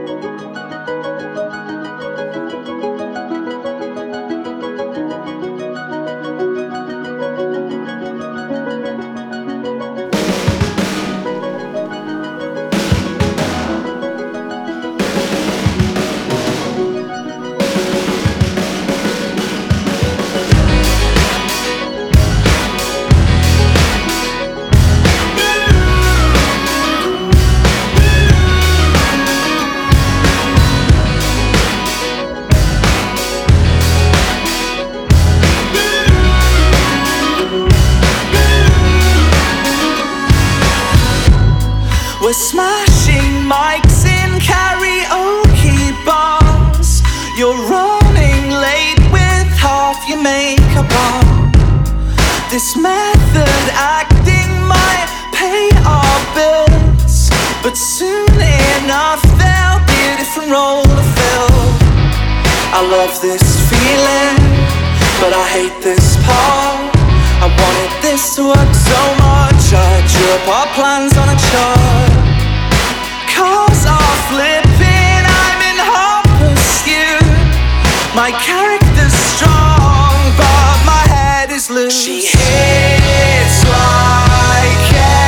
We're smashing mics in karaoke bars. You're running late with half your makeup on. This method acting might pay our bills, but soon enough there'll be a different role to fill. I love this feeling, but I hate this part. I wanted this to work so much, I drew up our plans on a chart. Cars are flipping, I'm in hot pursuit. My character's strong, but my head is loose. She hits like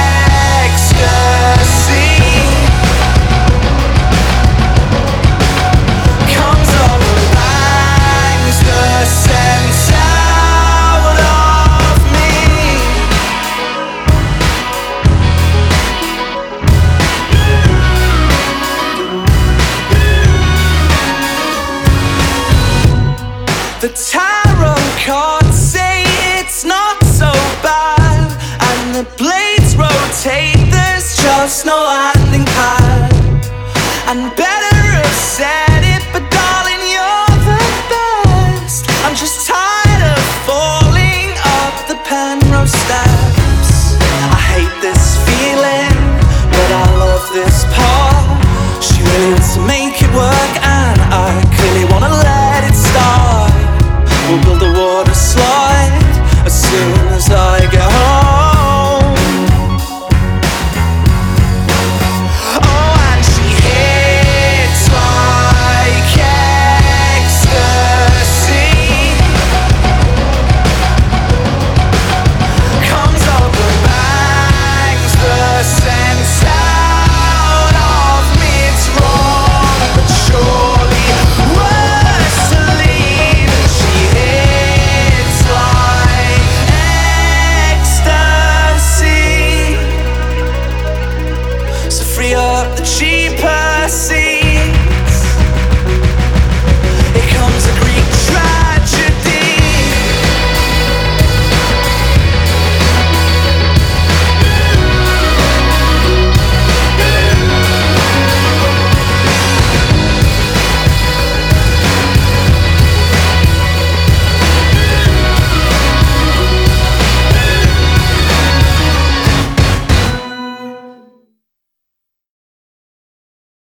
ecstasy, comes up and bangs the sense out of me. The tarot cards say it's not so bad, and the blades rotate, there's just no landing pad. And